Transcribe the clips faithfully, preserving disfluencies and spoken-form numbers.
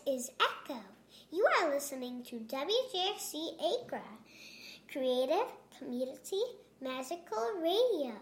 is Echo. You are listening to W J X C Acra, creative, community, magical radio.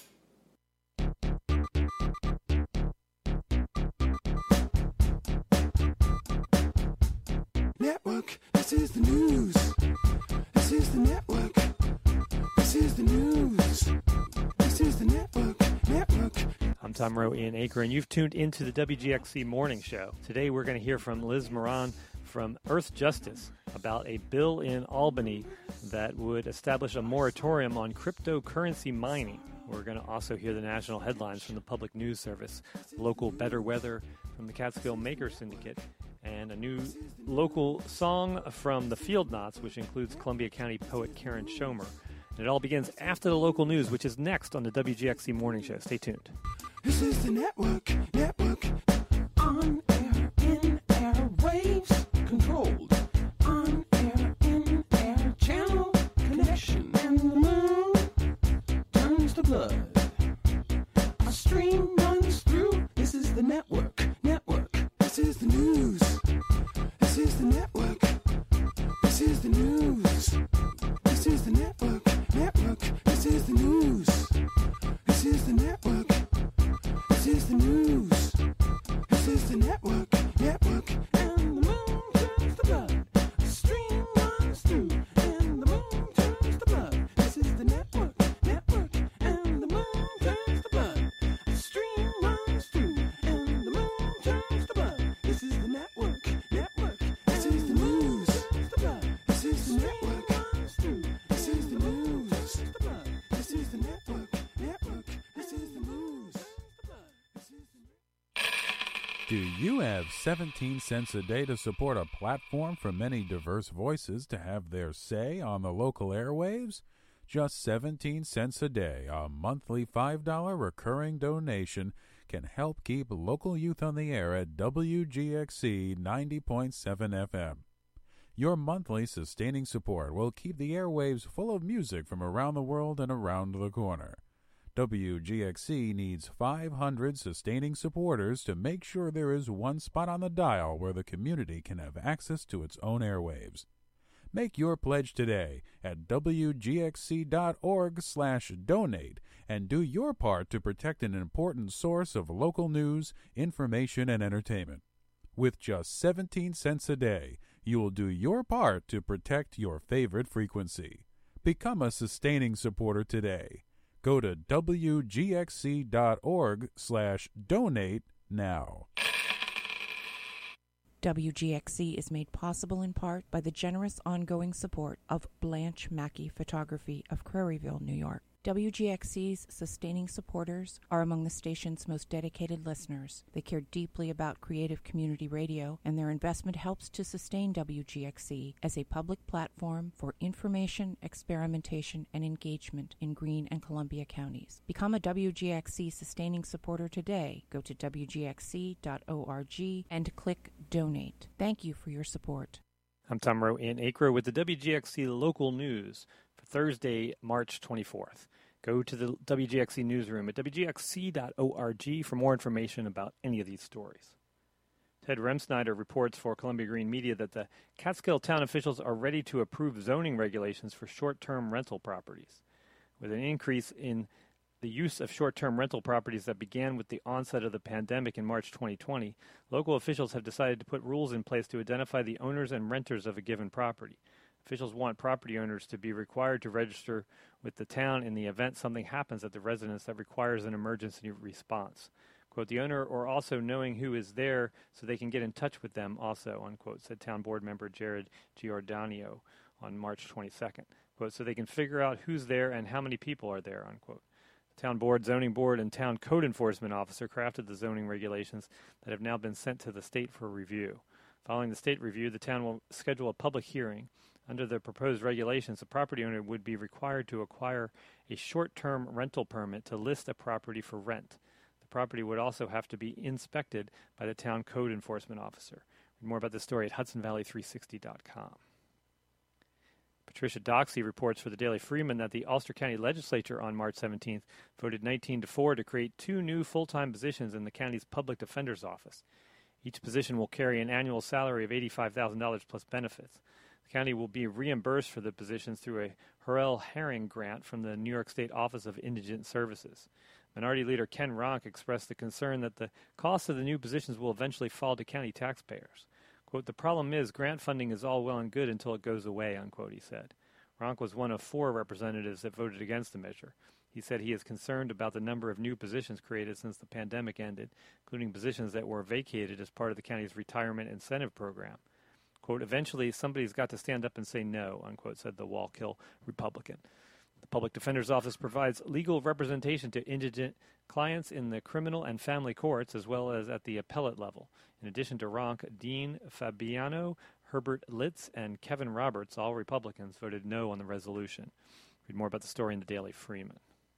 Network, this is the news. This is the network. This is the news. This is the network. Network. I'm Tom Rowe in Acre, and you've tuned into the W G X C Morning Show. Today we're going to hear from Liz Moran from Earth Justice about a bill in Albany that would establish a moratorium on cryptocurrency mining. We're going to also hear the national headlines from the Public News Service, local better weather from the Catskill Maker Syndicate, and a new local song from the Field Knots, which includes Columbia County poet Karen Schomer. And it all begins after the local news, which is next on the W G X C Morning Show. Stay tuned. This is the network, network. On air, in air, waves controlled. On air, in air, channel connection. And the moon turns to blood. A stream runs through. This is the network, network. This is the news. This is the network. This is the news. This is the network, network. This is the news. This is the network. This is the news. This is the network, network. And the moon turns to blood. A stream runs through. And the moon turns to blood. This is the network, network. And the moon turns to blood. A stream runs through. And the moon turns to blood. This is the network, network. This is the news. This is the network. This is the news. This is the network, network. This is the news. Do you have seventeen cents a day to support a platform for many diverse voices to have their say on the local airwaves? Just seventeen cents a day, a monthly five dollars recurring donation, can help keep local youth on the air at W G X C ninety point seven F M. Your monthly sustaining support will keep the airwaves full of music from around the world and around the corner. W G X C needs five hundred sustaining supporters to make sure there is one spot on the dial where the community can have access to its own airwaves. Make your pledge today at W G X C dot org slash donate and do your part to protect an important source of local news, information, and entertainment. With just seventeen cents a day, you will do your part to protect your favorite frequency. Become a sustaining supporter today. Go to W G X C dot org slash donate now. W G X C is made possible in part by the generous ongoing support of Blanche Mackey Photography of Craryville, New York. W G X C's sustaining supporters are among the station's most dedicated listeners. They care deeply about creative community radio, and their investment helps to sustain W G X C as a public platform for information, experimentation, and engagement in Greene and Columbia counties. Become a W G X C sustaining supporter today. Go to W G X C dot org and click Donate. Thank you for your support. I'm Tom Rowe in Acre with the W G X C local news for Thursday, March twenty-fourth. Go to the W G X C newsroom at W G X C dot org for more information about any of these stories. Ted Remsnyder reports for Columbia Green Media that the Catskill town officials are ready to approve zoning regulations for short-term rental properties. With an increase in the use of short-term rental properties that began with the onset of the pandemic in March twenty twenty, local officials have decided to put rules in place to identify the owners and renters of a given property. Officials want property owners to be required to register with the town in the event something happens at the residence that requires an emergency response. Quote, the owner or also knowing who is there so they can get in touch with them also, unquote, said town board member Jared Giordano on March twenty-second. Quote, so they can figure out who's there and how many people are there, unquote. The town board, zoning board, and town code enforcement officer crafted the zoning regulations that have now been sent to the state for review. Following the state review, the town will schedule a public hearing. Under the proposed regulations, the property owner would be required to acquire a short-term rental permit to list a property for rent. The property would also have to be inspected by the town code enforcement officer. Read more about this story at Hudson Valley three sixty dot com. Patricia Doxey reports for the Daily Freeman that the Ulster County Legislature on March seventeenth voted nineteen to four to create two new full-time positions in the county's public defender's office. Each position will carry an annual salary of eighty-five thousand dollars plus benefits. The county will be reimbursed for the positions through a Hurrell Herring grant from the New York State Office of Indigent Services. Minority Leader Ken Ronk expressed the concern that the cost of the new positions will eventually fall to county taxpayers. Quote, "The problem is grant funding is all well and good until it goes away," unquote, he said. Ronk was one of four representatives that voted against the measure. He said he is concerned about the number of new positions created since the pandemic ended, including positions that were vacated as part of the county's retirement incentive program. Quote, "Eventually, somebody's got to stand up and say no," unquote, said the Wallkill Republican. The Public Defender's Office provides legal representation to indigent clients in the criminal and family courts as well as at the appellate level. In addition to Ronk, Dean Fabiano, Herbert Litz, and Kevin Roberts, all Republicans, voted no on the resolution. Read more about the story in the Daily Freeman.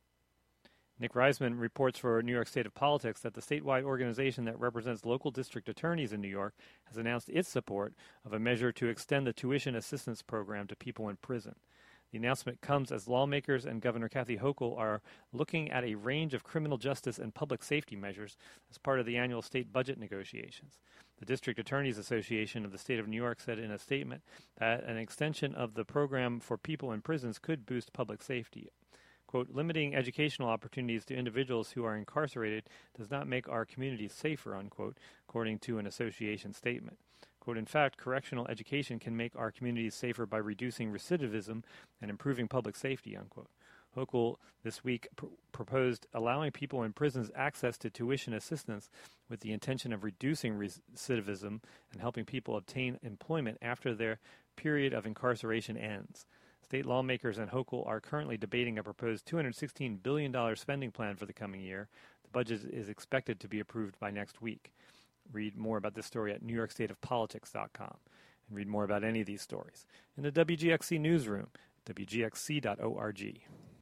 Nick Reisman reports for New York State of Politics that the statewide organization that represents local district attorneys in New York has announced its support of a measure to extend the tuition assistance program to people in prison. The announcement comes as lawmakers and Governor Kathy Hochul are looking at a range of criminal justice and public safety measures as part of the annual state budget negotiations. The District Attorneys Association of the State of New York said in a statement that an extension of the program for people in prisons could boost public safety. Quote, "Limiting educational opportunities to individuals who are incarcerated does not make our communities safer," unquote, according to an association statement. Quote, "In fact, correctional education can make our communities safer by reducing recidivism and improving public safety," unquote. Hochul this week pr- proposed allowing people in prisons access to tuition assistance with the intention of reducing recidivism and helping people obtain employment after their period of incarceration ends. State lawmakers and Hochul are currently debating a proposed two hundred sixteen billion dollars spending plan for the coming year. The budget is expected to be approved by next week. Read more about this story at new york state of politics dot com and read more about any of these stories in the W G X C newsroom, w g x c dot org.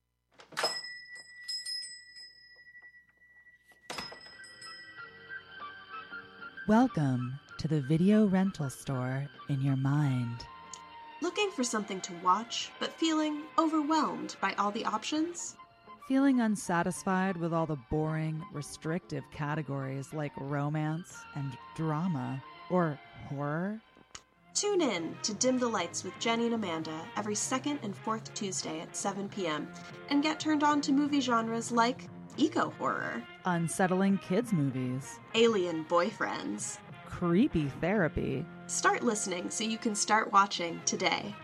Welcome to the video rental store in your mind. Looking for something to watch, but feeling overwhelmed by all the options? Feeling unsatisfied with all the boring, restrictive categories like romance and drama or horror? Tune in to Dim the Lights with Jenny and Amanda every second and fourth Tuesday at seven p.m. and get turned on to movie genres like eco-horror, unsettling kids movies, alien boyfriends, creepy therapy. Start listening so you can start watching today.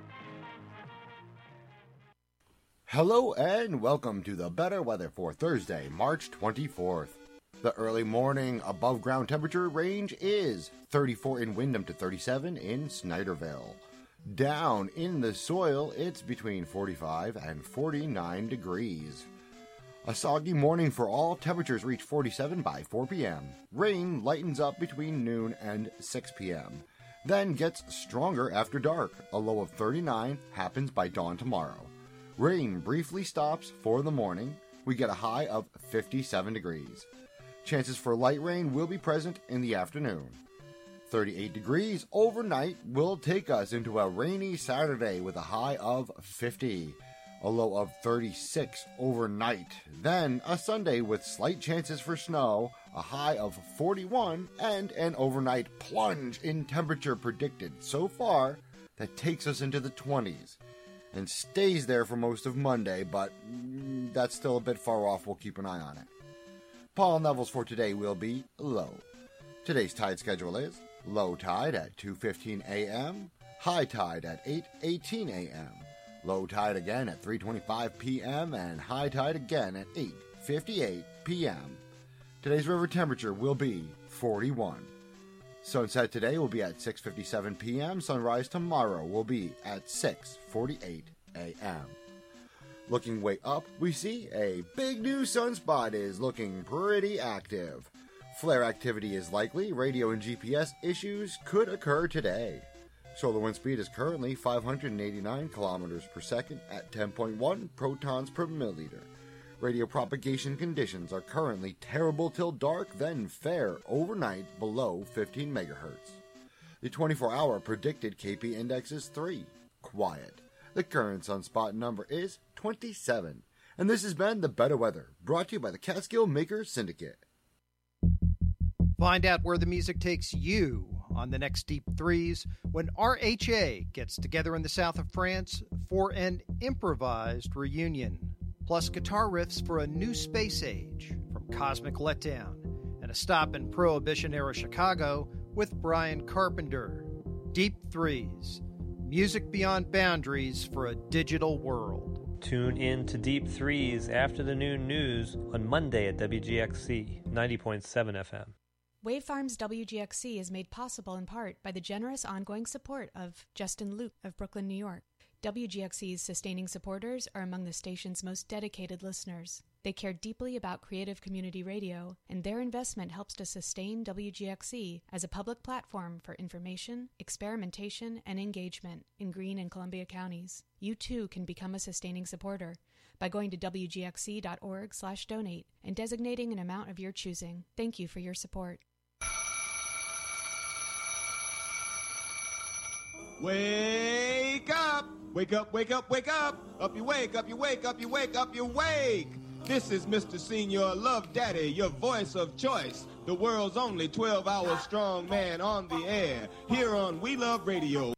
Hello and welcome to the Better Weather for Thursday, March twenty-fourth. The early morning above ground temperature range is thirty-four in Windham to thirty-seven in Snyderville. Down in the soil, it's between forty-five and forty-nine degrees. A soggy morning for all, temperatures reach forty-seven by four p.m. Rain lightens up between noon and six p.m. Then gets stronger after dark. A low of thirty-nine happens by dawn tomorrow. Rain briefly stops for the morning. We get a high of fifty-seven degrees. Chances for light rain will be present in the afternoon. thirty-eight degrees overnight will take us into a rainy Saturday with a high of fifty. A low of thirty-six overnight. Then a Sunday with slight chances for snow, a high of forty-one, and an overnight plunge in temperature predicted so far that takes us into the twenties. And stays there for most of Monday, but that's still a bit far off. We'll keep an eye on it. Pollen levels for today will be low. Today's tide schedule is low tide at two fifteen a.m., high tide at eight eighteen a.m., low tide again at three twenty-five p.m., and high tide again at eight fifty-eight p.m. Today's river temperature will be forty-one. Sunset today will be at six fifty-seven p.m. Sunrise tomorrow will be at six forty-eight a.m. Looking way up, we see a big new sunspot is looking pretty active. Flare activity is likely. Radio and G P S issues could occur today. Solar wind speed is currently five hundred eighty-nine kilometers per second at ten point one protons per milliliter. Radio propagation conditions are currently terrible till dark, then fair overnight below fifteen megahertz. The twenty-four hour predicted K P index is three, quiet. The current sunspot number is twenty-seven. And this has been The Better Weather, brought to you by the Catskill Makers Syndicate. Find out where the music takes you on the next Deep Threes when R H A gets together in the south of France for an improvised reunion. Plus guitar riffs for a new space age from Cosmic Letdown and a stop in Prohibition-era Chicago with Brian Carpenter. Deep Threes, music beyond boundaries for a digital world. Tune in to Deep Threes after the noon news on Monday at W G X C ninety point seven F M. Wave Farms W G X C is made possible in part by the generous ongoing support of Justin Luke of Brooklyn, New York. W G X C's sustaining supporters are among the station's most dedicated listeners. They care deeply about creative community radio, and their investment helps to sustain W G X C as a public platform for information, experimentation, and engagement in Greene and Columbia counties. You too can become a sustaining supporter by going to W G X C dot org slash donate and designating an amount of your choosing. Thank you for your support. Wake up! Wake up, wake up, wake up! Up you wake, up you wake, up you wake, up you wake! This is Mister Senior Love Daddy, your voice of choice. The world's only twelve-hour strong man on the air. Here on We Love Radio.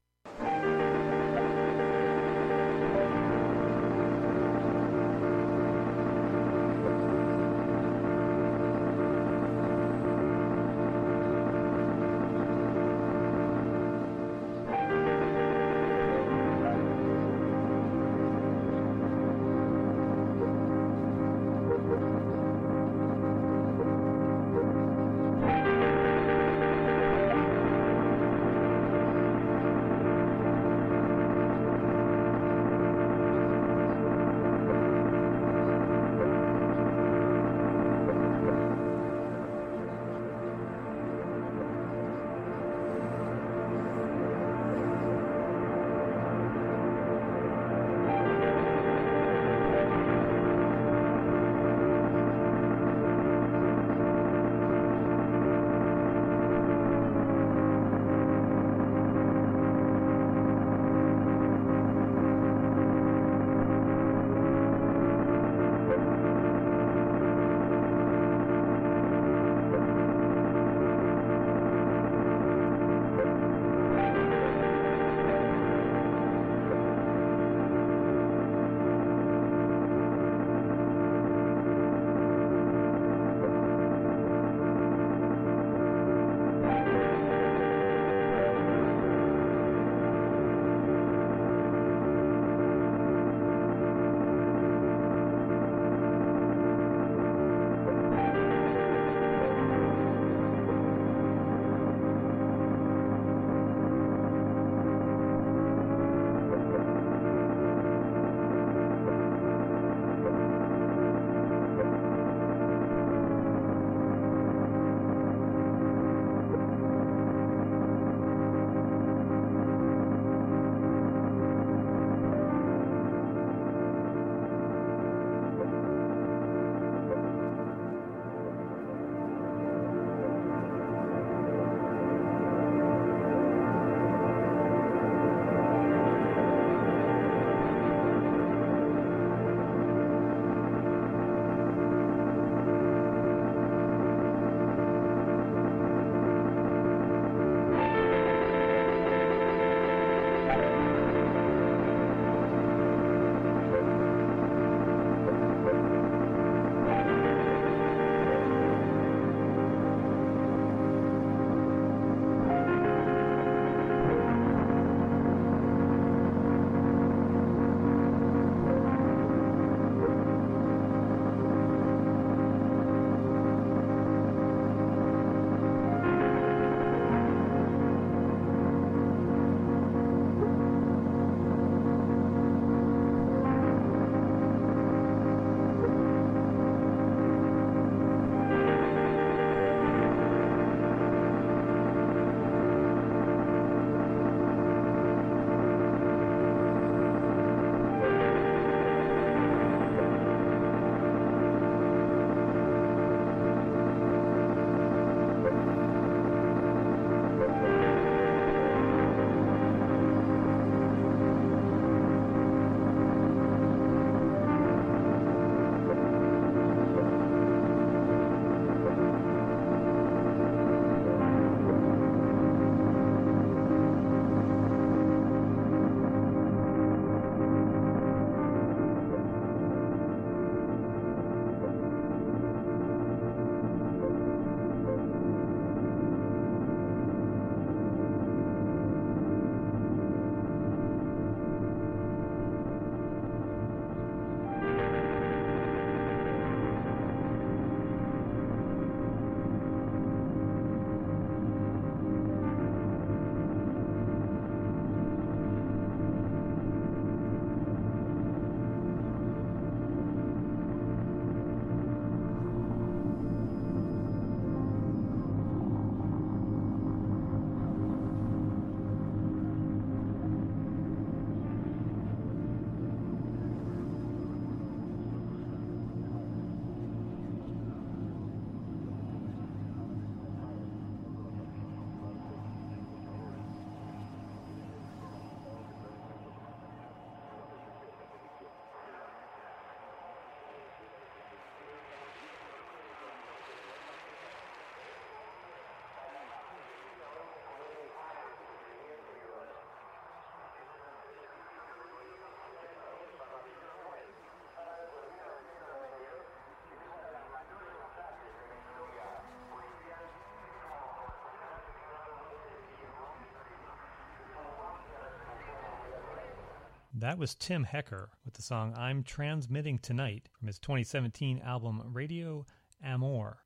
That was Tim Hecker with the song I'm Transmitting Tonight from his twenty seventeen album Radio Amor.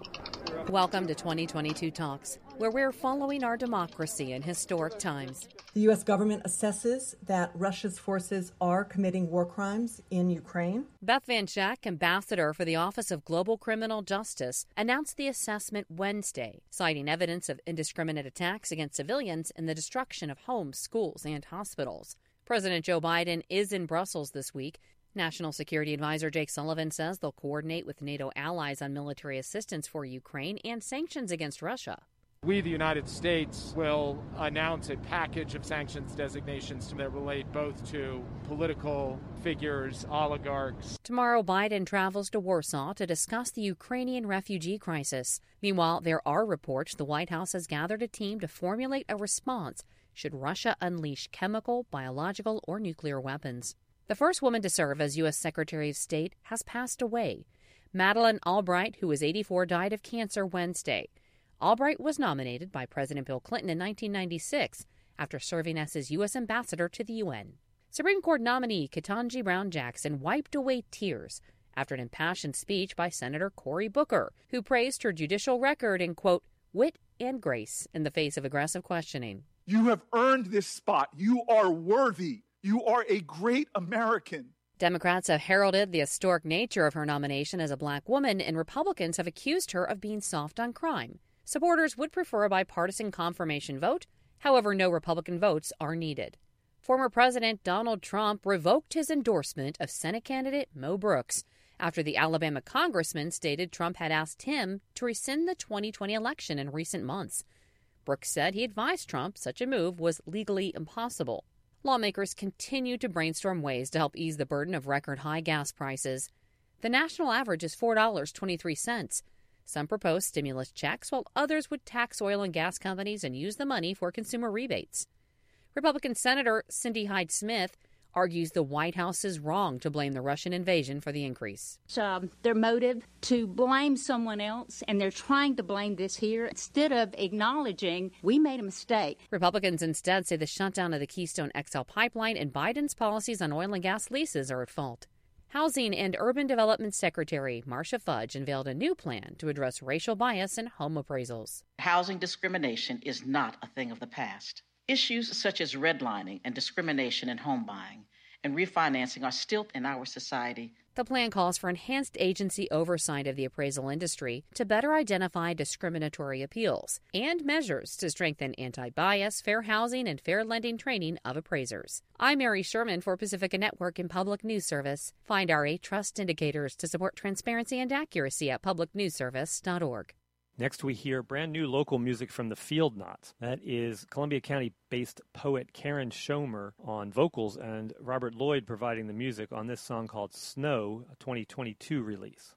Welcome to twenty twenty-two Talks, where we're following our democracy in historic times. The U S government assesses that Russia's forces are committing war crimes in Ukraine. Beth Van Schack, ambassador for the Office of Global Criminal Justice, announced the assessment Wednesday, citing evidence of indiscriminate attacks against civilians and the destruction of homes, schools, and hospitals. President Joe Biden is in Brussels this week. National Security Advisor Jake Sullivan says they'll coordinate with NATO allies on military assistance for Ukraine and sanctions against Russia. We, the United States, will announce a package of sanctions designations that relate both to political figures, oligarchs. Tomorrow, Biden travels to Warsaw to discuss the Ukrainian refugee crisis. Meanwhile, there are reports the White House has gathered a team to formulate a response should Russia unleash chemical, biological, or nuclear weapons. The first woman to serve as U S Secretary of State has passed away. Madeleine Albright, who was eighty-four, died of cancer Wednesday. Albright was nominated by President Bill Clinton in nineteen ninety-six after serving as his U S ambassador to the U N. Supreme Court nominee Ketanji Brown Jackson wiped away tears after an impassioned speech by Senator Cory Booker, who praised her judicial record in, quote, wit and grace in the face of aggressive questioning. You have earned this spot. You are worthy. You are a great American. Democrats have heralded the historic nature of her nomination as a black woman, and Republicans have accused her of being soft on crime. Supporters would prefer a bipartisan confirmation vote. However, no Republican votes are needed. Former President Donald Trump revoked his endorsement of Senate candidate Mo Brooks after the Alabama congressman stated Trump had asked him to rescind the twenty twenty election in recent months. Brooks said he advised Trump such a move was legally impossible. Lawmakers continue to brainstorm ways to help ease the burden of record-high gas prices. The national average is four dollars and twenty-three cents. Some propose stimulus checks, while others would tax oil and gas companies and use the money for consumer rebates. Republican Senator Cindy Hyde-Smith argues the White House is wrong to blame the Russian invasion for the increase. It's uh, their motive to blame someone else, and they're trying to blame this here instead of acknowledging we made a mistake. Republicans instead say the shutdown of the Keystone X L pipeline and Biden's policies on oil and gas leases are at fault. Housing and Urban Development Secretary Marcia Fudge unveiled a new plan to address racial bias in home appraisals. Housing discrimination is not a thing of the past. Issues such as redlining and discrimination in home buying and refinancing are still in our society. The plan calls for enhanced agency oversight of the appraisal industry to better identify discriminatory appeals and measures to strengthen anti-bias, fair housing, and fair lending training of appraisers. I'm Mary Sherman for Pacifica Network and Public News Service. Find our eight trust indicators to support transparency and accuracy at public news service dot org. Next, we hear brand new local music from the Field Knots. That is Columbia County-based poet Karen Schomer on vocals and Robert Lloyd providing the music on this song called Snow, a twenty twenty-two release.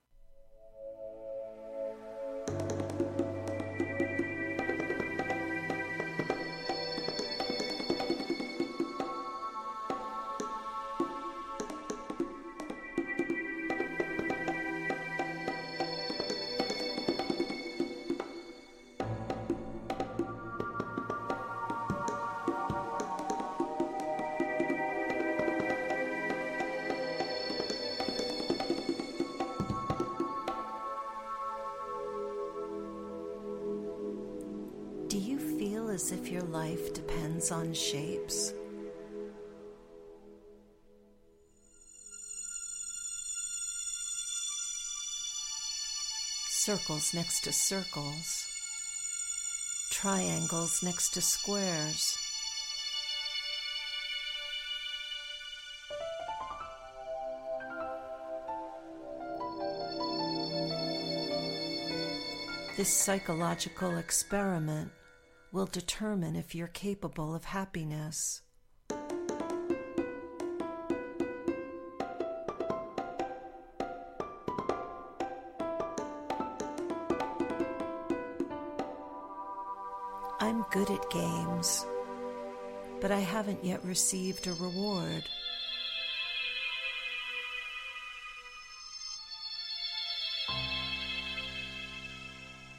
Do you feel as if your life depends on shapes? Circles next to circles, triangles next to squares. This psychological experiment will determine if you're capable of happiness. I'm good at games, but I haven't yet received a reward.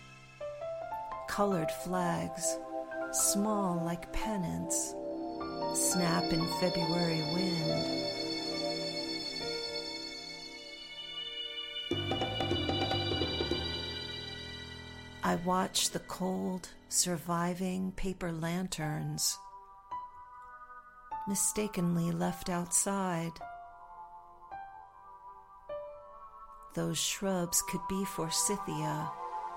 Colored flags, small like pennants, snap in February wind. I watch the cold, surviving paper lanterns mistakenly left outside. Those shrubs could be forsythia.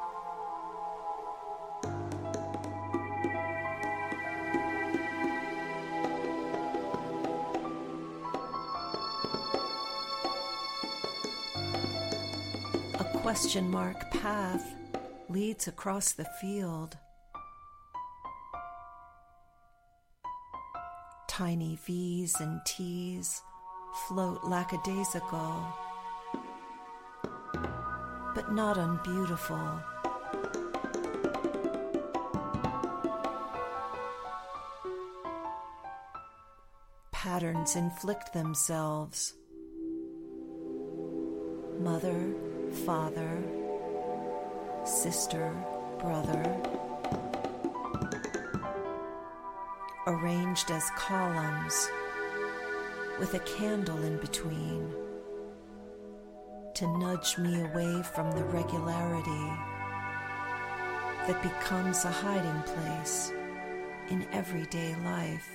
A question mark path leads across the field. Tiny V's and T's float lackadaisical, but not unbeautiful. Patterns inflict themselves. Mother, father, sister, brother, arranged as columns with a candle in between to nudge me away from the regularity that becomes a hiding place in everyday life.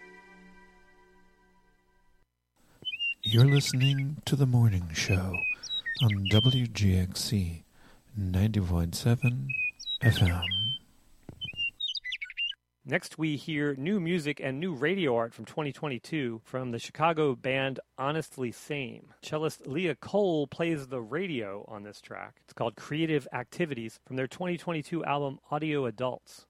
You're listening to The Morning Show on W G X C ninety point seven F M. Next, we hear new music and new radio art from twenty twenty-two from the Chicago band Honestly Same. Cellist Leah Cole plays the radio on this track. It's called Creative Activities from their twenty twenty-two album Audio Adults.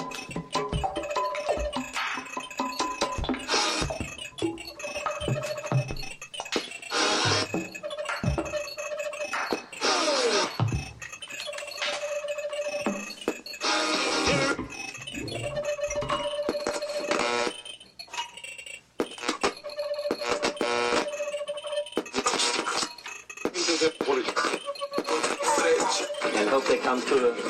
And hope they come to it.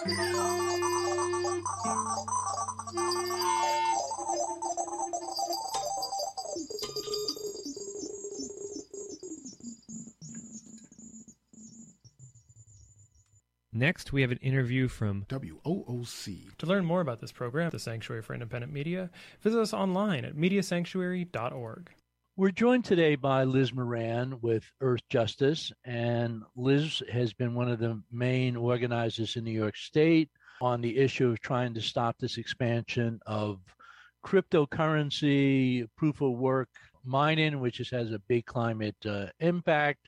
Next, we have an interview from W O O C. To learn more about this program, the Sanctuary for Independent Media, visit us online at media sanctuary dot org. We're joined today by Liz Moran with Earth Justice, and Liz has been one of the main organizers in New York State on the issue of trying to stop this expansion of cryptocurrency, proof of work mining, which is, has a big climate uh, impact.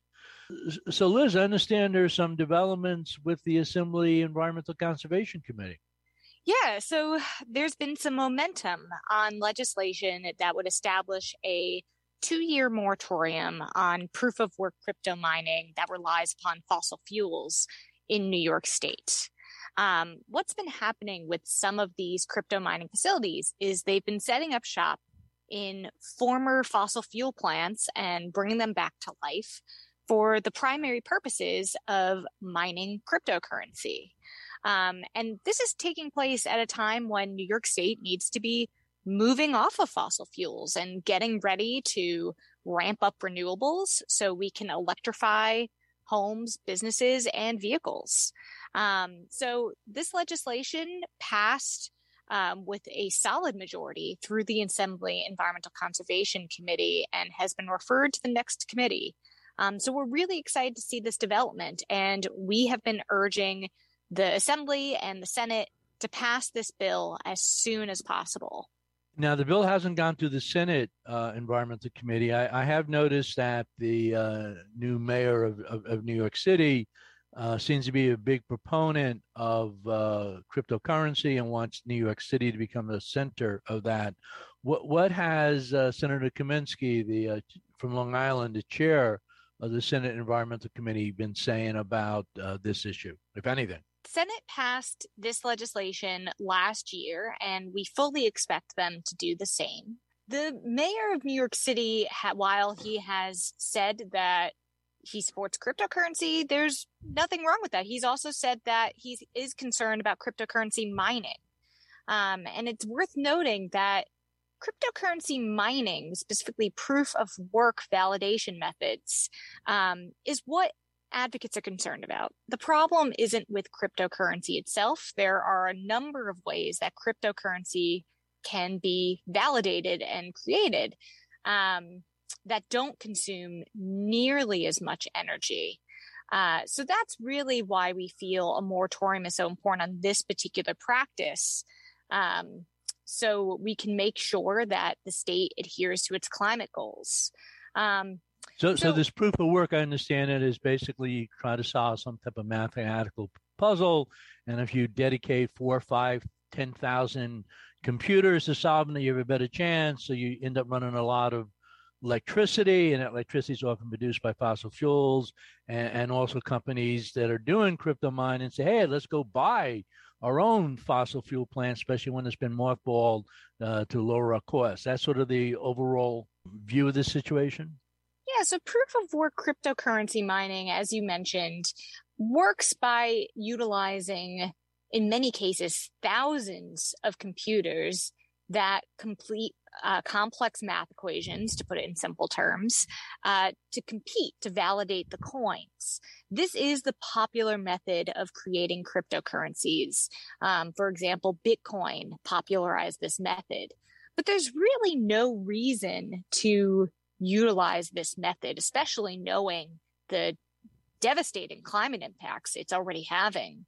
So, Liz, I understand there's some developments with the Assembly Environmental Conservation Committee. Yeah, so there's been some momentum on legislation that would establish a two-year moratorium on proof-of-work crypto mining that relies upon fossil fuels in New York State. Um, what's been happening with some of these crypto mining facilities is they've been setting up shop in former fossil fuel plants and bringing them back to life for the primary purposes of mining cryptocurrency. Um, and this is taking place at a time when New York State needs to be moving off of fossil fuels and getting ready to ramp up renewables so we can electrify homes, businesses, and vehicles. Um, so this legislation passed um, with a solid majority through the Assembly Environmental Conservation Committee and has been referred to the next committee. Um, so we're really excited to see this development, and we have been urging the Assembly and the Senate to pass this bill as soon as possible. Now, the bill hasn't gone through the Senate uh, Environmental Committee. I, I have noticed that the uh, new mayor of, of, of New York City uh, seems to be a big proponent of uh, cryptocurrency and wants New York City to become the center of that. What what has uh, Senator Kaminsky, the uh, from Long Island, the chair of the Senate Environmental Committee, been saying about uh, this issue, if anything? Senate passed this legislation last year, and we fully expect them to do the same. The mayor of New York City, while he has said that he supports cryptocurrency, there's nothing wrong with that. He's also said that he is concerned about cryptocurrency mining. Um, and it's worth noting that cryptocurrency mining, specifically proof of work validation methods, um, is what advocates are concerned about. The problem isn't with cryptocurrency itself. There are a number of ways that cryptocurrency can be validated and created um, that don't consume nearly as much energy. Uh, so that's really why we feel a moratorium is so important on this particular practice. Um, so we can make sure that the state adheres to its climate goals. Um, So, so, so this proof of work, I understand it, is basically you try to solve some type of mathematical puzzle, and if you dedicate four, five, ten thousand computers to solving it, you have a better chance. So you end up running a lot of electricity, and that electricity is often produced by fossil fuels, and, and also companies that are doing crypto mining say, hey, let's go buy our own fossil fuel plant, especially when it's been mothballed uh, to lower our costs. That's sort of the overall view of this situation. Yeah, so proof of work cryptocurrency mining, as you mentioned, works by utilizing, in many cases, thousands of computers that complete uh, complex math equations, to put it in simple terms, uh, to compete, to validate the coins. This is the popular method of creating cryptocurrencies. Um, for example, Bitcoin popularized this method. But there's really no reason to utilize this method, especially knowing the devastating climate impacts it's already having.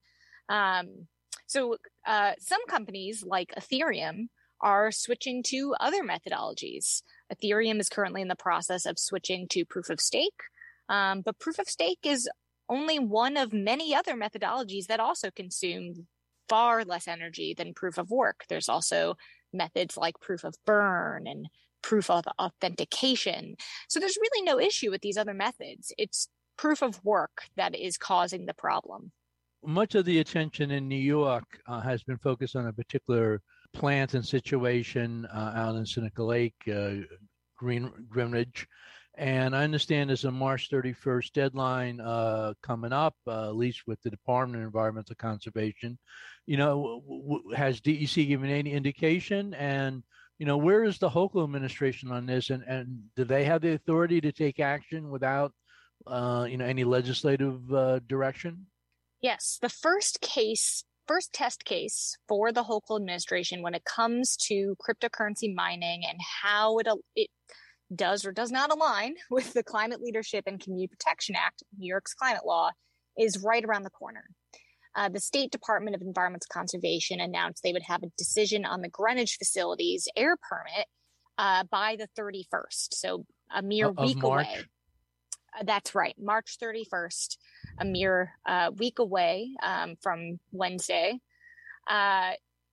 Um, so uh, some companies like Ethereum are switching to other methodologies. Ethereum is currently in the process of switching to proof of stake, um, but proof of stake is only one of many other methodologies that also consume far less energy than proof of work. There's also methods like proof of burn and proof of authentication. So there's really no issue with these other methods. It's proof of work that is causing the problem. Much of the attention in New York uh, has been focused on a particular plant and situation uh, out in Seneca Lake, uh, Green, Greenwich. And I understand there's a March thirty-first deadline uh, coming up, uh, at least with the Department of Environmental Conservation. You know, w- w- has D E C given any indication? And, you know, where is the Hochul administration on this? And, and do they have the authority to take action without, uh, you know, any legislative uh, direction? Yes, the first case, first test case for the Hochul administration when it comes to cryptocurrency mining and how it it does or does not align with the Climate Leadership and Community Protection Act, New York's climate law, is right around the corner. Uh, the State Department of Environmental Conservation announced they would have a decision on the Greenwich facility's air permit uh, by the thirty-first, so a mere of week March? away. Uh, that's right, March thirty-first, a mere uh, week away um, from Wednesday. Uh,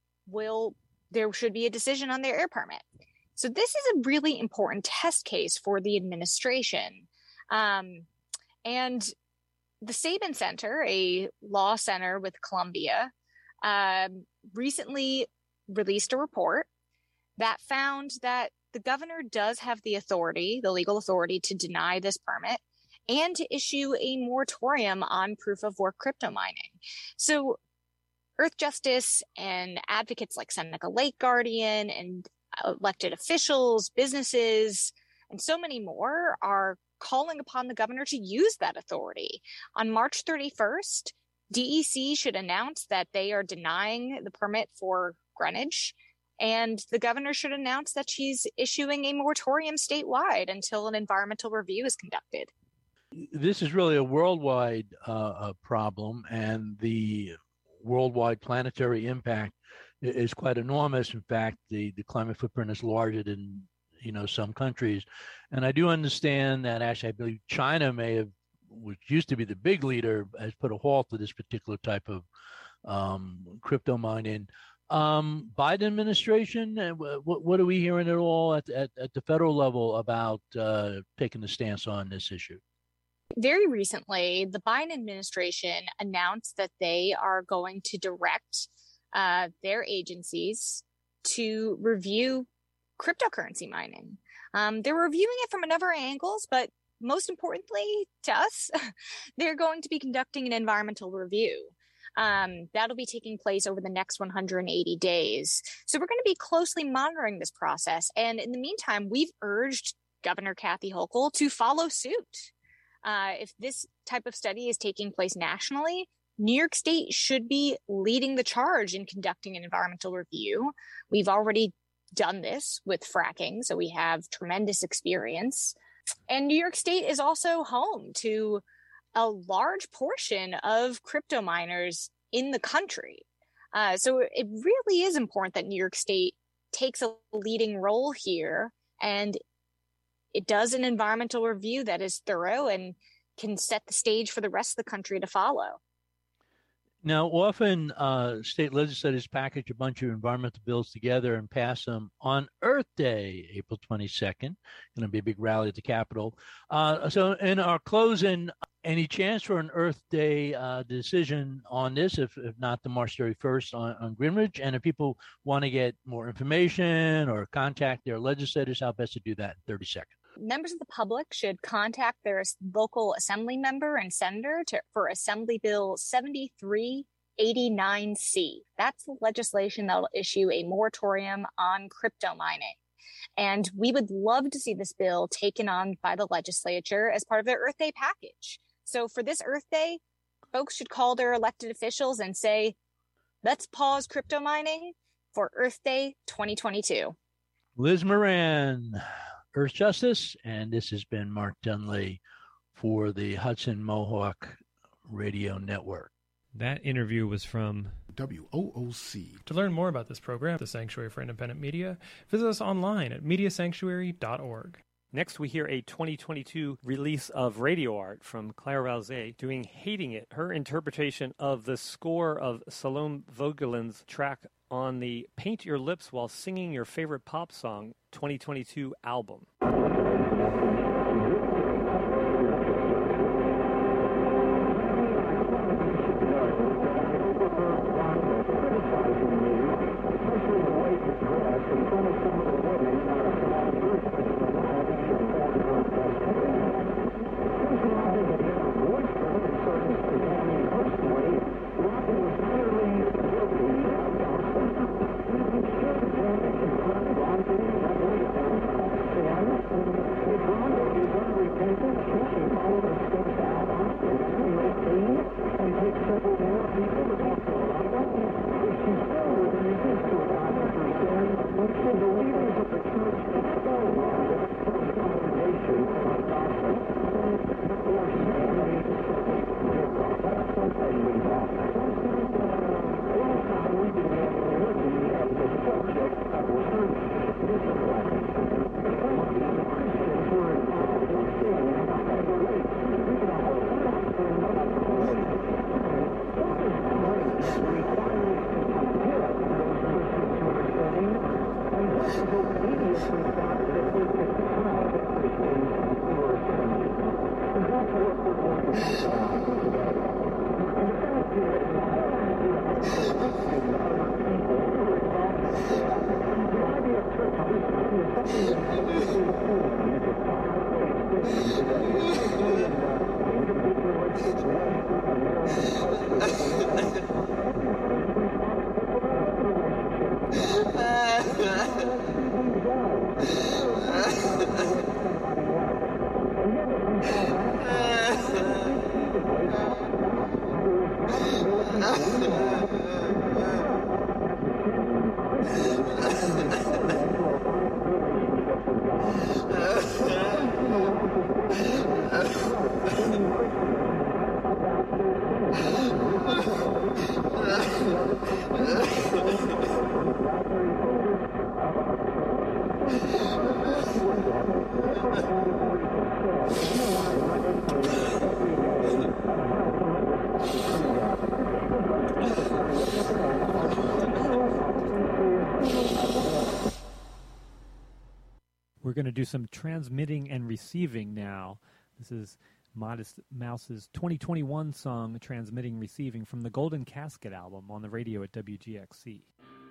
will there should be a decision on their air permit. So this is a really important test case for the administration. Um, and the Sabin Center, a law center with Columbia, um, recently released a report that found that the governor does have the authority, the legal authority, to deny this permit and to issue a moratorium on proof of work crypto mining. So Earth Justice and advocates like Seneca Lake Guardian and elected officials, businesses, and so many more are calling upon the governor to use that authority. On March thirty-first, D E C should announce that they are denying the permit for Greenwich, and the governor should announce that she's issuing a moratorium statewide until an environmental review is conducted. This is really a worldwide uh, problem, and the worldwide planetary impact is quite enormous. In fact, the, the climate footprint is larger than, you know, some countries. And I do understand that actually, I believe China may have, which used to be the big leader, has put a halt to this particular type of um, crypto mining. Um, Biden administration, what, what are we hearing at all at, at, at the federal level about uh, taking a stance on this issue? Very recently, the Biden administration announced that they are going to direct uh, their agencies to review cryptocurrency mining. Um, they're reviewing it from a number of angles, but most importantly to us, they're going to be conducting an environmental review. Um, that'll be taking place over the next one hundred eighty days. So we're going to be closely monitoring this process. And in the meantime, we've urged Governor Kathy Hochul to follow suit. Uh, if this type of study is taking place nationally, New York State should be leading the charge in conducting an environmental review. We've already done this with fracking, so we have tremendous experience. And New York State is also home to a large portion of crypto miners in the country. Uh, so it really is important that New York State takes a leading role here, and it does an environmental review that is thorough and can set the stage for the rest of the country to follow. Now, often uh, state legislators package a bunch of environmental bills together and pass them on Earth Day, April twenty-second. Going to be a big rally at the Capitol. Uh, so in our closing, any chance for an Earth Day uh, decision on this, if, if not the March thirty-first on, on Greenwich? And if people want to get more information or contact their legislators, how best to do that in thirty seconds? Members of the public should contact their local assembly member and senator to, for Assembly Bill seventy-three eighty-nine C. That's the legislation that will issue a moratorium on crypto mining. And we would love to see this bill taken on by the legislature as part of their Earth Day package. So for this Earth Day, folks should call their elected officials and say, let's pause crypto mining for Earth Day twenty twenty-two. Liz Moran, Earth Justice, and this has been Mark Dunley for the Hudson Mohawk Radio Network. That interview was from W O O C. To learn more about this program, the Sanctuary for Independent Media, visit us online at media sanctuary dot org. Next, we hear a twenty twenty-two release of radio art from Claire Valzé doing Hating It, her interpretation of the score of Salome Vogelin's track on the Paint Your Lips While Singing Your Favorite Pop Song twenty twenty-two album. Some of the women are We're going to do some transmitting and receiving now. This is Modest Mouse's twenty twenty-one song, Transmitting Receiving, from the Golden Casket album on the radio at W G X C.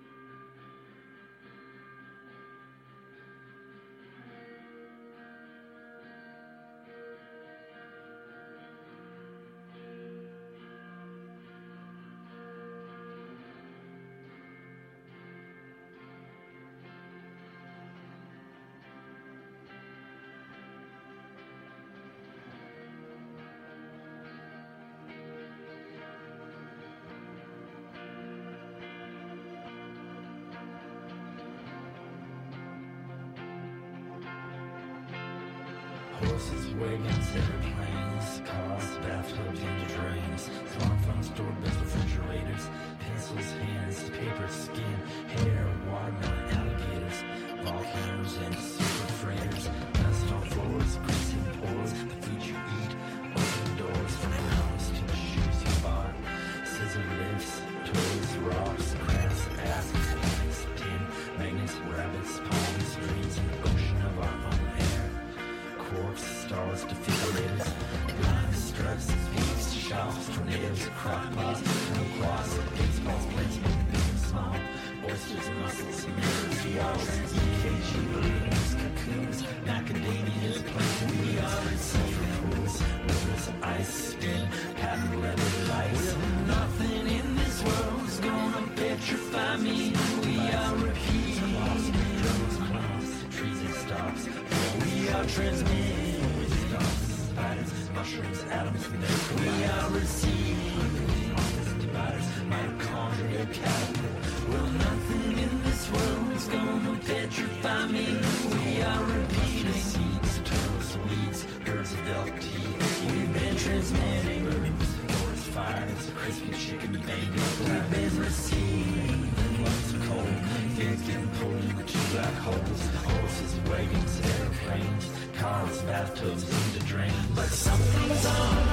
Horses, wagons, airplanes, cars, bathtubs, and drains, smartphones, doorbells, refrigerators, pencils, hands, paper, skin, hair, watermelon, alligators, volcanoes, and super freighters, dust on floors, grease and pores, the food you eat, open doors, from the house to the shoes you bought, scissor lifts, toys, rocks, crafts, asses, planets, tin, magnets, rabbits, palms, trees, and the ocean of our own air. Quarks, stars, defibrillators, blinds, struts, sweeps, shops, tornadoes, crock pots, no cloths, baseballs, plates, big and small, oysters, mussels, mirrors, walls, E K G, balloons, cocoons, macadamias, plankton, weeds, sulfur pools, rivers, ice, spin, patent leather, lights. Well, nothing in this world's gonna petrify me. We are repeating, drones, clones, trees and stocks. We are transmitting with stars, spiders, mushrooms, atoms from their We are receiving office dividers, mitochondria, caterpillar. Well, nothing in this world's gonna petrify me. We are repeating seeds, turtles, weeds, birds of elk teeth. We've been transmitting forest fires, crispy chicken bangers. We've been receiving lots of cold, things getting pulled into two black holes. Horses, wagons, airplanes, cars, bathtubs, into drains. But something's on.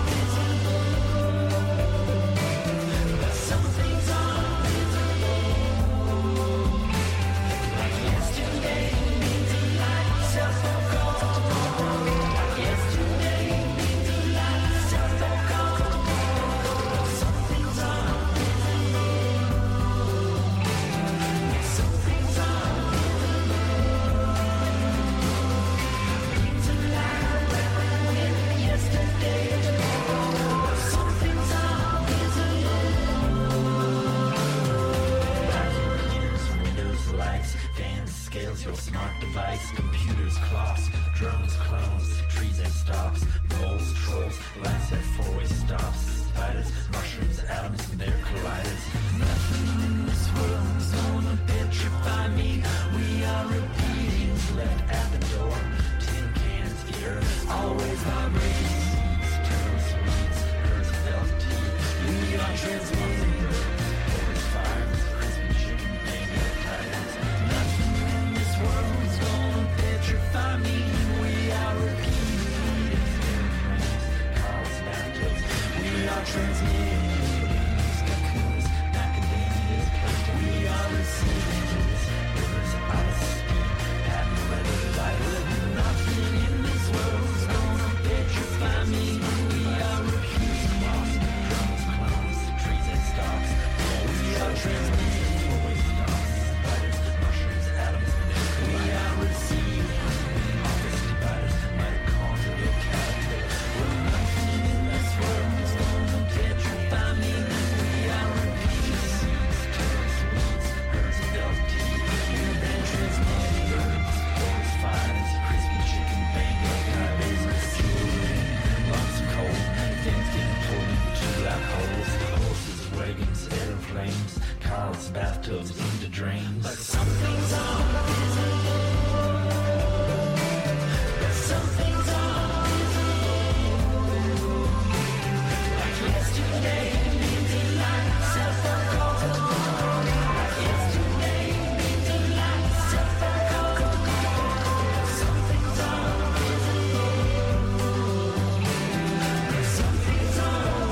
But something's on. Like yesterday, means a light, self-focused. Like yesterday, means a light, self-focused. Something's on. Something's on. Scales, your smart device, computers, clocks, drones, clones, trees and stocks, moles, trolls, lights at four-way stops, spiders, mushrooms, atoms and their colliders. Nothing in this world's gonna petrify me. We are repeating, left at the door. Tin cans, the earth, always vibrating. Seeds, turtles, weeds, birds of elk teeth. We are transmitting. Forest fires, crispy chicken, mango tigers. Nothing in this world's gonna petrify me. We are repeating. Cars, bathtubs. We are transmitting. Cocoons, Bathtubs into drains. But something's on. But something's on. Like yesterday, means like self-forgotten. Like yesterday, means like self-forgotten. Something's on. But something's on.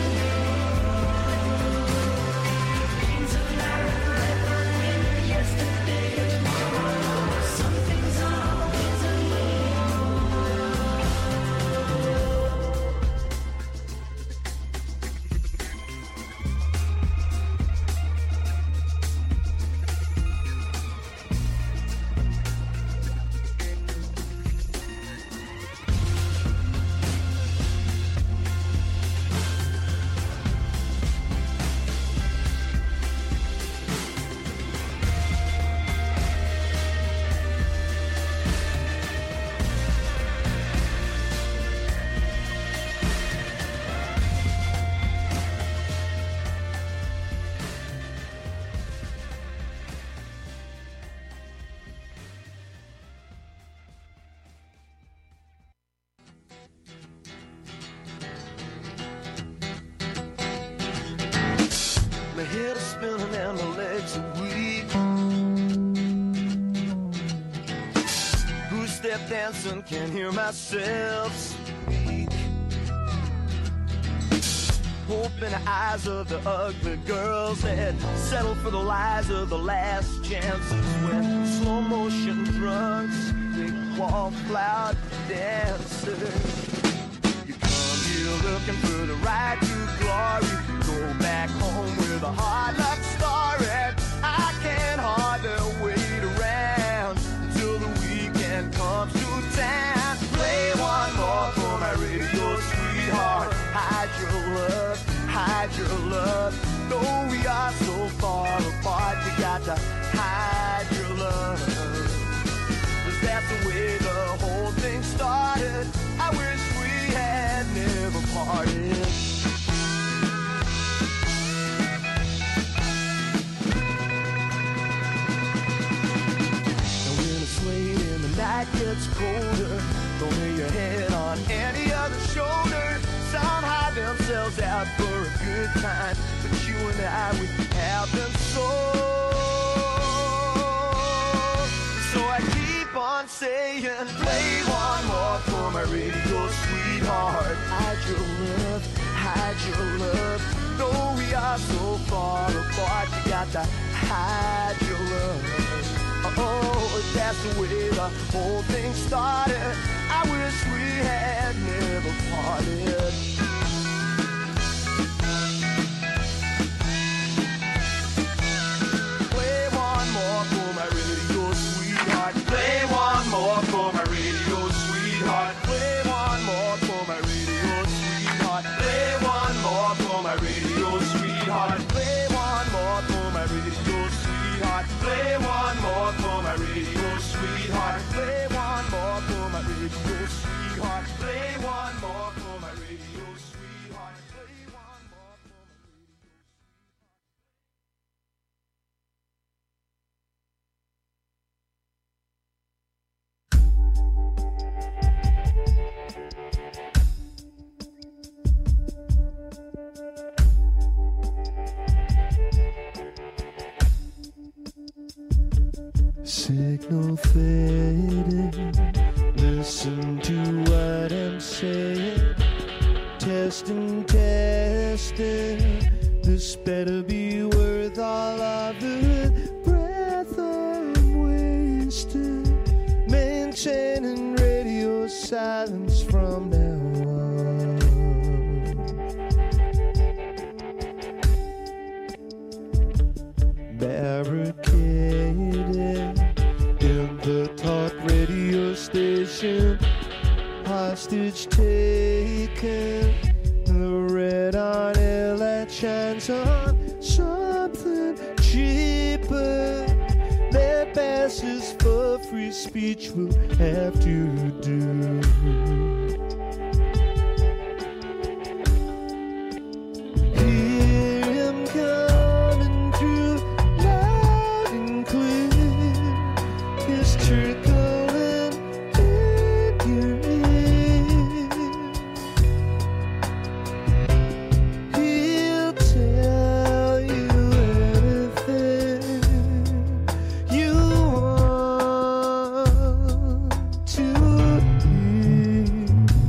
Means like yesterday, tomorrow. Something's on. My head is spinning and my legs are weak. Who step dancing, can't hear myself speak. Hope in the eyes of the ugly girls that settle for the lies of the last chances. When slow motion drunks, they wallflower dancers. You come here looking for the right to glory. Go back home with a hard luck story. I can't hardly wait around until the weekend comes to town. Play one more for my radio sweetheart. Hide your love, hide your love. Though we are so far apart, you got to hide your love. 'Cause that's the way the whole thing started. I wish we had never parted. Night gets colder, don't lay your head on any other shoulder. Some hide themselves out for a good time, but you and I, we have been so. So I keep on saying, play one more for my radio sweetheart. Hide your love, hide your love. Though we are so far apart, you got to hide your love. Oh, that's the way the whole thing started. I wish we had never parted. Play one more for my radio sweetheart. Play one more for my radio sweetheart. Play one more for my radio sweetheart. Play one more for my radio sweetheart. Play one more for my radio sweetheart. Play one more for my radio sweetheart. Play one more for my radio sweetheart. Play one more for my radio sweetheart. Play one more for my radio. Signal fading. Listen to what I'm saying. Testing, testing. This better be worth all of the breath I'm wasting. Maintaining radio silence from now on. barricaded in the talk radio station, hostage taken. The red on air light shines on something cheaper that passes for free speech will have to do. Hear him coming through loud and clear, his trickling in your ear. He'll tell you anything you want to hear.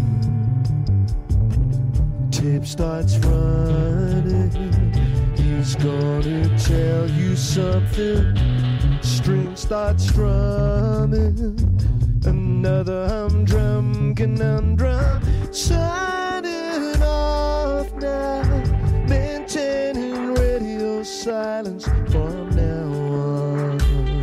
Tape starts running, he's gonna tell you something. String starts strumming, another humdrum conundrum. Signing off now, maintaining radio silence from now on.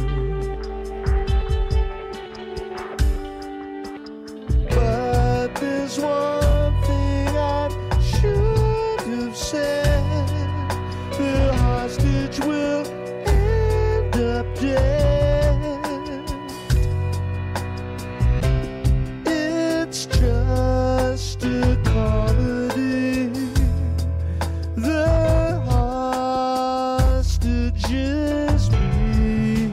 But there's one thing I should have said. The hostage will end up dead. It's just a comedy. The hostage is me.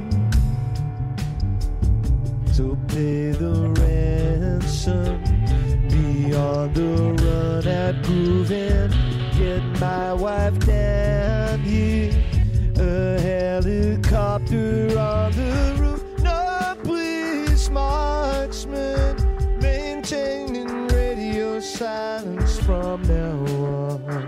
So pay the ransom, be on the run at Groovin'. Get my wife down here, a helicopter on the roof. No, please, marksman, maintaining radio silence from now on.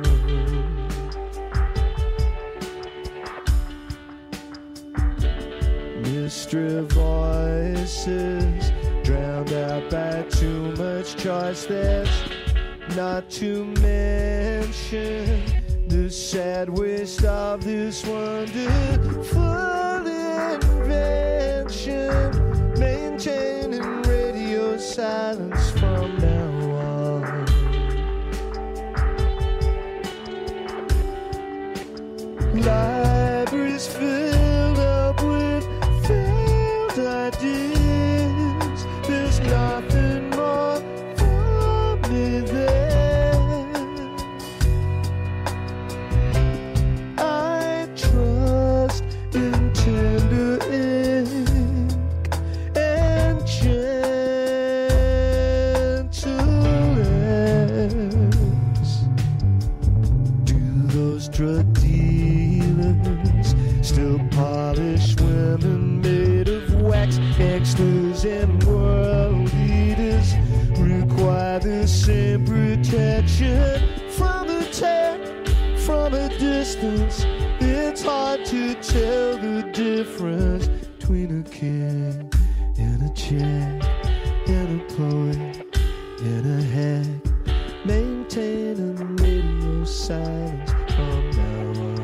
Mystery voices drowned out by too much choice. There's not to mention the sad waste of this wonderful invention, maintaining radio silence from now on. Libraries filled up with failed ideas. There's nothing more for me there. I trust in tender ink and gentleness. Do those drug dealers still polish women made of wax? Extras and world leaders require the same protection from attack from a distance. It's hard to tell the difference between a king and a jack, and a poet and a hack, maintaining radio silence from now on.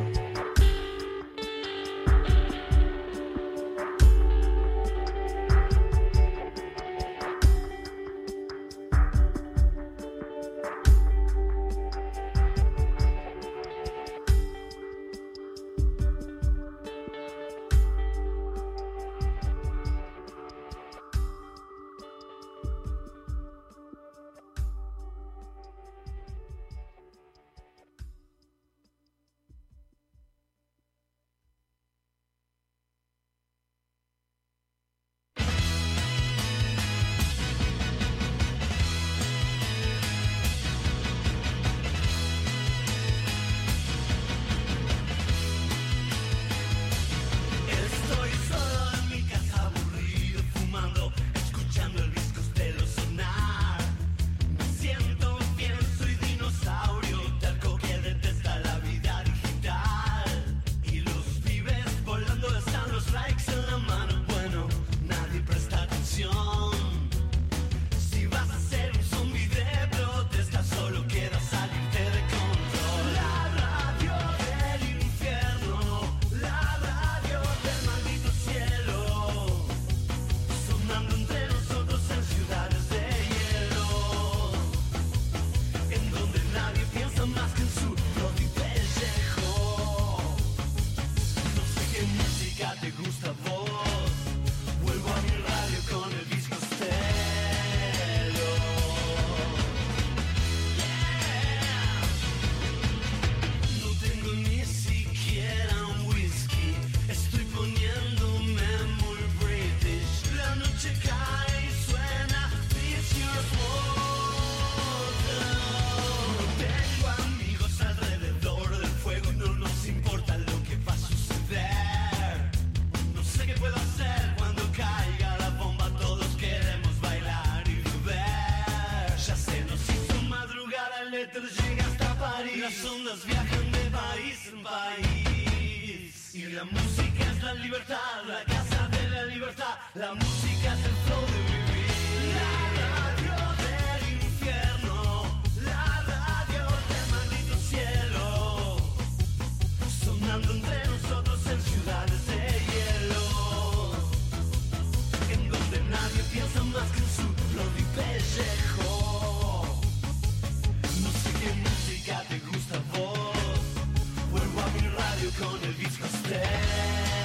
Las ondas viajan de país en país. Y la música es la libertad, la casa de la libertad. La música es el flow de vivir. La radio del infierno, la radio del maldito cielo. Sonando entre nosotros en ciudades de hielo. En donde nadie piensa más que en su propio pellejo. No sé qué música te gusta a vos. Vuelvo a mi radio con el Elvis Costello.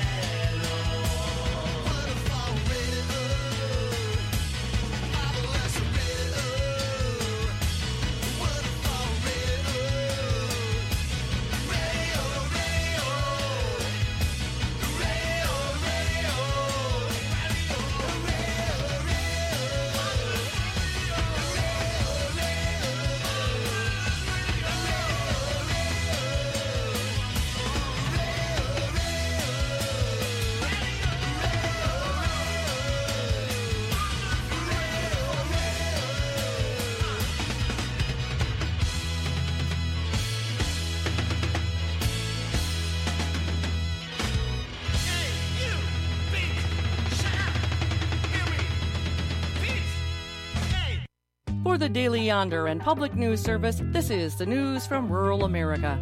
For the Daily Yonder and Public News Service, this is the news from rural America.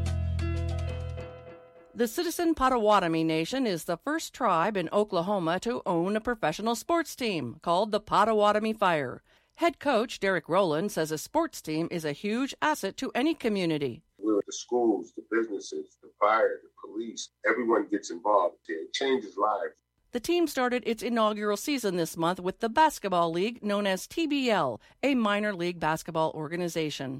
The Citizen Potawatomi Nation is the first tribe in Oklahoma to own a professional sports team called the Potawatomi Fire. Head coach Derek Rowland says a sports team is a huge asset to any community. We're the schools, the businesses, the fire, the police, everyone gets involved. It changes lives. The team started its inaugural season this month with the basketball league known as T B L, a minor league basketball organization.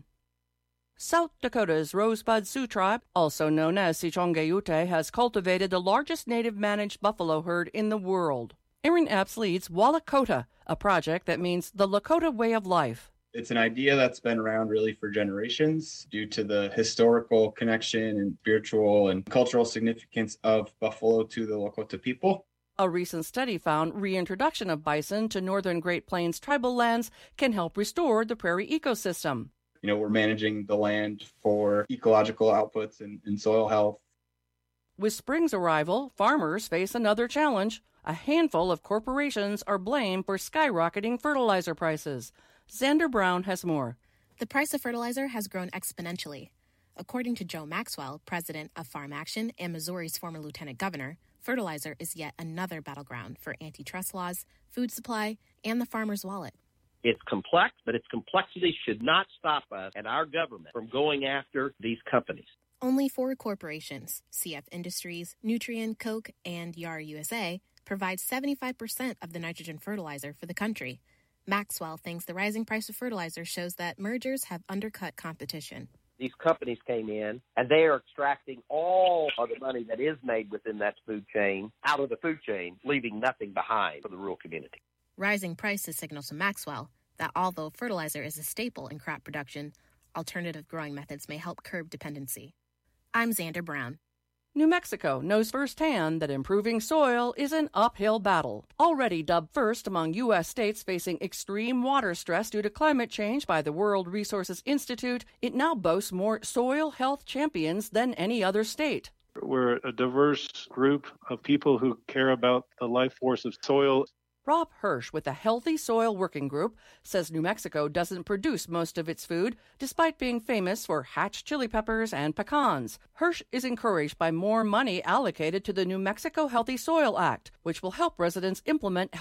South Dakota's Rosebud Sioux Tribe, also known as Sichongayute, has cultivated the largest native managed buffalo herd in the world. Aaron Epps leads Walakota, a project that means the Lakota way of life. It's an idea that's been around really for generations due to the historical connection and spiritual and cultural significance of buffalo to the Lakota people. A recent study found reintroduction of bison to northern Great Plains tribal lands can help restore the prairie ecosystem. You know, we're managing the land for ecological outputs and, and soil health. With spring's arrival, farmers face another challenge. A handful of corporations are blamed for skyrocketing fertilizer prices. Xander Brown has more. The price of fertilizer has grown exponentially. According to Joe Maxwell, president of Farm Action and Missouri's former lieutenant governor, fertilizer is yet another battleground for antitrust laws, food supply, and the farmer's wallet. It's complex, but its complexity should not stop us and our government from going after these companies. Only four corporations, C F Industries, Nutrien, Koch, and Yara U S A, provide seventy-five percent of the nitrogen fertilizer for the country. Maxwell thinks the rising price of fertilizer shows that mergers have undercut competition. These companies came in, and they are extracting all of the money that is made within that food chain out of the food chain, leaving nothing behind for the rural community. Rising prices signal to Maxwell that although fertilizer is a staple in crop production, alternative growing methods may help curb dependency. I'm Xander Brown. New Mexico knows firsthand that improving soil is an uphill battle. Already dubbed first among U S states facing extreme water stress due to climate change by the World Resources Institute, it now boasts more soil health champions than any other state. We're a diverse group of people who care about the life force of soil. Rob Hirsch with the Healthy Soil Working Group says New Mexico doesn't produce most of its food, despite being famous for hatch chili peppers and pecans. Hirsch is encouraged by more money allocated to the New Mexico Healthy Soil Act, which will help residents implement